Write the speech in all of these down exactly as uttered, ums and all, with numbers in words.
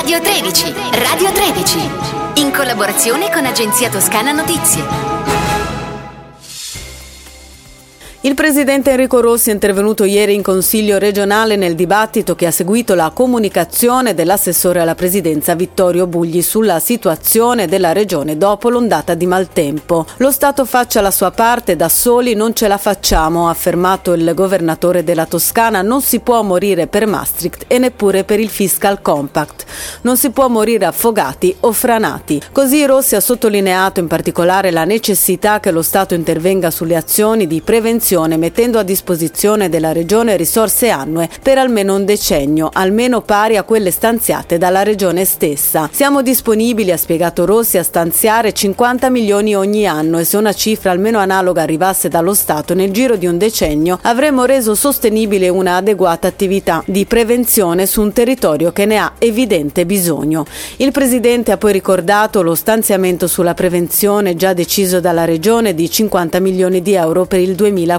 Radio tredici, Radio tredici, in collaborazione con Agenzia Toscana Notizie. Il presidente Enrico Rossi è intervenuto ieri in Consiglio regionale nel dibattito che ha seguito la comunicazione dell'assessore alla presidenza Vittorio Bugli sulla situazione della regione dopo l'ondata di maltempo. Lo Stato faccia la sua parte, da soli non ce la facciamo, ha affermato il governatore della Toscana. Non si può morire per Maastricht e neppure per il Fiscal Compact. Non si può morire affogati o franati. Così Rossi ha sottolineato in particolare la necessità che lo Stato intervenga sulle azioni di prevenzione, mettendo a disposizione della Regione risorse annue per almeno un decennio, almeno pari a quelle stanziate dalla Regione stessa. Siamo disponibili, ha spiegato Rossi, a stanziare cinquanta milioni ogni anno, e se una cifra almeno analoga arrivasse dallo Stato nel giro di un decennio avremmo reso sostenibile una adeguata attività di prevenzione su un territorio che ne ha evidente bisogno. Il Presidente ha poi ricordato lo stanziamento sulla prevenzione già deciso dalla Regione di cinquanta milioni di euro per il duemilaquattordici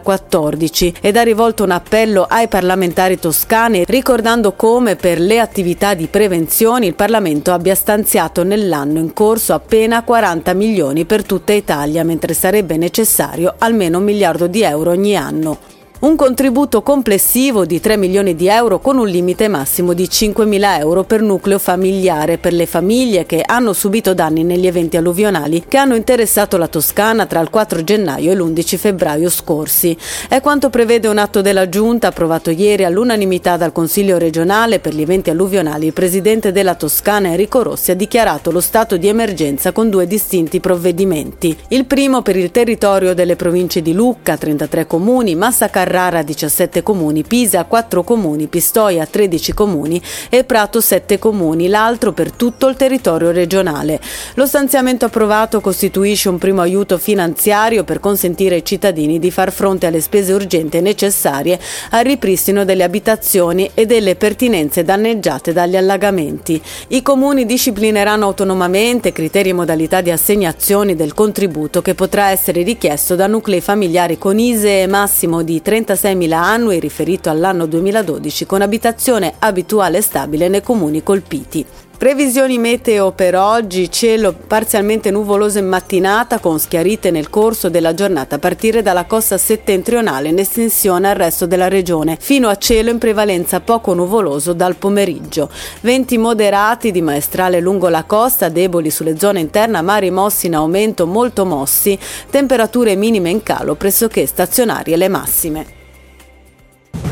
ed ha rivolto un appello ai parlamentari toscani, ricordando come per le attività di prevenzione il Parlamento abbia stanziato nell'anno in corso appena quaranta milioni per tutta Italia, mentre sarebbe necessario almeno un miliardo di euro ogni anno. Un contributo complessivo di tre milioni di euro con un limite massimo di cinquemila euro per nucleo familiare per le famiglie che hanno subito danni negli eventi alluvionali che hanno interessato la Toscana tra il quattro gennaio e l'undici febbraio scorsi. È quanto prevede un atto della Giunta approvato ieri all'unanimità dal Consiglio regionale per gli eventi alluvionali. Il presidente della Toscana Enrico Rossi ha dichiarato lo stato di emergenza con due distinti provvedimenti. Il primo per il territorio delle province di Lucca, trentatré comuni, Massa Carrara, Carrara diciassette comuni, Pisa quattro comuni, Pistoia tredici comuni e Prato sette comuni, l'altro per tutto il territorio regionale. Lo stanziamento approvato costituisce un primo aiuto finanziario per consentire ai cittadini di far fronte alle spese urgenti e necessarie al ripristino delle abitazioni e delle pertinenze danneggiate dagli allagamenti. I comuni disciplineranno autonomamente criteri e modalità di assegnazione del contributo che potrà essere richiesto da nuclei familiari con I S E E massimo di trentaseimila annui riferito all'anno duemiladodici con abitazione abituale e stabile nei comuni colpiti. Previsioni meteo per oggi: cielo parzialmente nuvoloso in mattinata con schiarite nel corso della giornata a partire dalla costa settentrionale in estensione al resto della regione, fino a cielo in prevalenza poco nuvoloso dal pomeriggio. Venti moderati di maestrale lungo la costa, deboli sulle zone interne, mari mossi in aumento molto mossi, temperature minime in calo pressoché stazionarie le massime.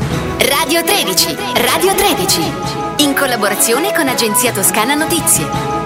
Radio tredici, Radio tredici, in collaborazione con Agenzia Toscana Notizie.